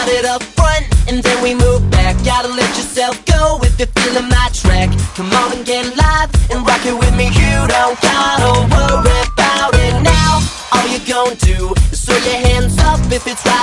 start it up front and then we move back. Gotta let yourself go if you're feeling my track. Come on and get live and rock it with me. You don't gotta worry about it now. All you gonna do is throw your hands up if it's right